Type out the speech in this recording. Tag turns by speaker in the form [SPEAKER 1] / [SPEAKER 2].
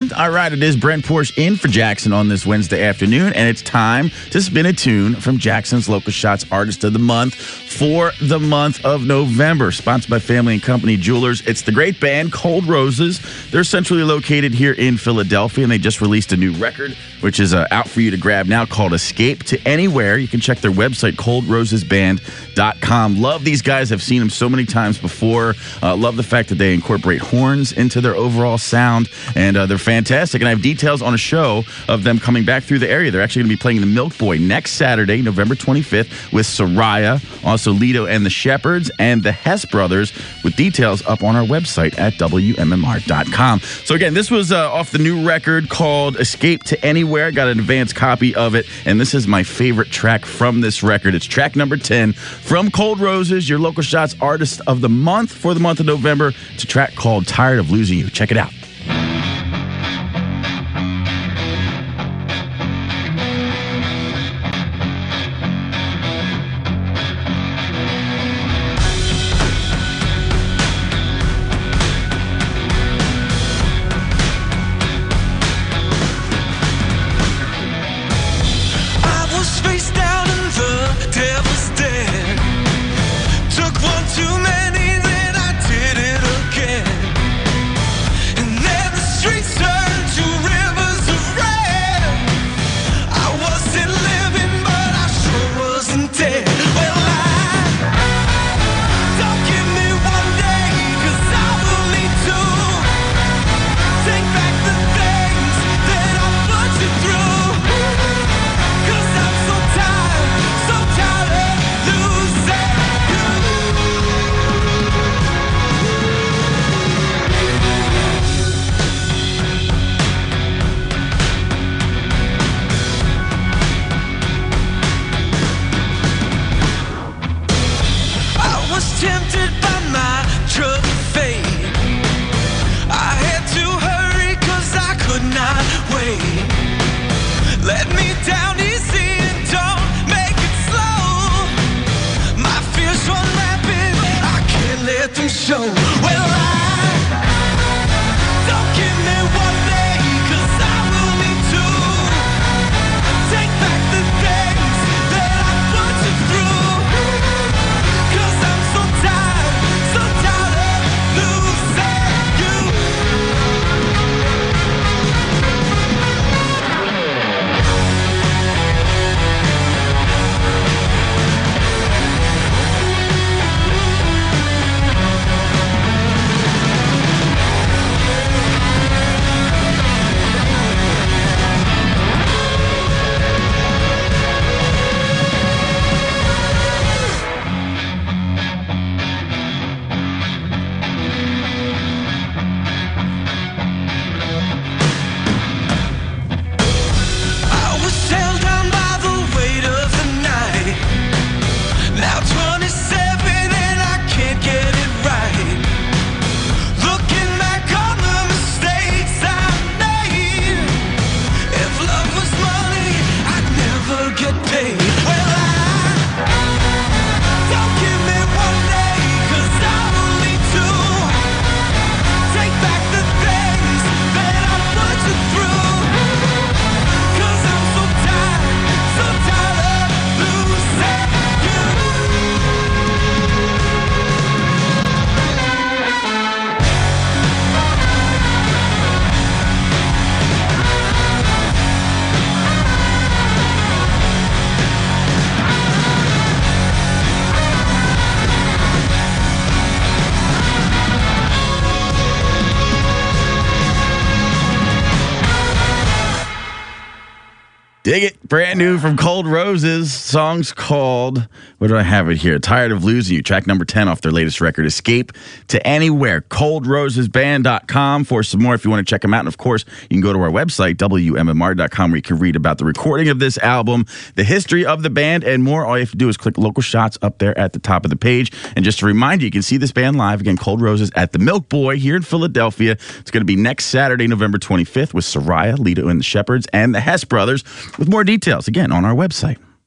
[SPEAKER 1] sound. All right, it is Brent Porsche in for Jackson on this Wednesday afternoon, and it's time to spin a tune from Jackson's Local Shots Artist of the Month for the month of November. Sponsored by Family and Company Jewelers. It's the great band Cold Roses. They're centrally located here in Philadelphia, and they just released a new record, which is out for you to grab now, called Escape to Anywhere. You can check their website, coldrosesband.com. Love these guys. I've seen them so many times before. Love the fact that they incorporate horns into their overall sound, and they're fantastic. And I have details on a show of them coming back through the area. They're actually going to be playing the Milk Boy next Saturday, November 25th, with Soraya, also Lido and the Shepherds, and the Hess Brothers, with details up on our website at WMMR.com. So again, this was off the new record called Escape to Anywhere. Got an advanced copy of it, and this is my favorite track from this record. It's track number 10 from Cold Roses, your Local Shots Artist of the Month for the month of November. It's a track called Tired of Losing You. Check it out.
[SPEAKER 2] Tempted by my drug fate, I had to hurry 'cause I could not wait. Let me down easy and don't make it slow. My fears run rapid, I can't let them show. Well, don't give me one day, 'cause I will need to take back the things that I put you through.
[SPEAKER 1] Dig it. Brand new from Cold Roses. Song's called, what do I have it here? Tired of Losing You. Track number 10 off their latest record, Escape to Anywhere. ColdRosesBand.com for some more if you want to check them out. And, of course, you can go to our website, WMMR.com, where you can read about the recording of this album, the history of the band, and more. All you have to do is click Local Shots up there at the top of the page. And just to remind you, you can see this band live, again, Cold Roses, at the Milk Boy here in Philadelphia. It's going to be next Saturday, November 25th, with Soraya, Lido and the Shepherds, and the Hess Brothers, with more details, again, on our website.